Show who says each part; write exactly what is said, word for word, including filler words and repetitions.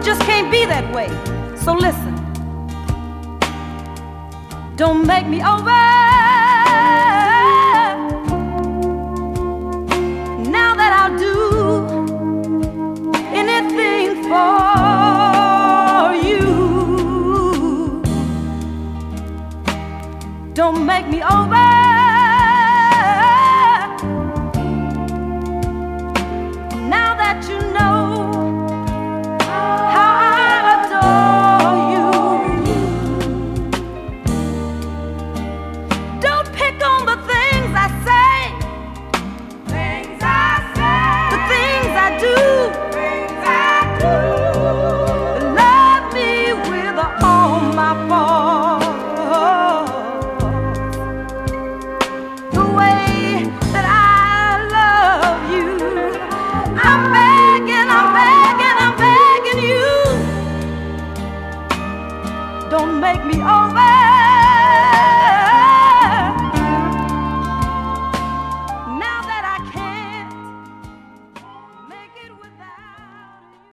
Speaker 1: it just can't be that way. So listen, don't make me over. Now that I'll do anything for you, don't make me over.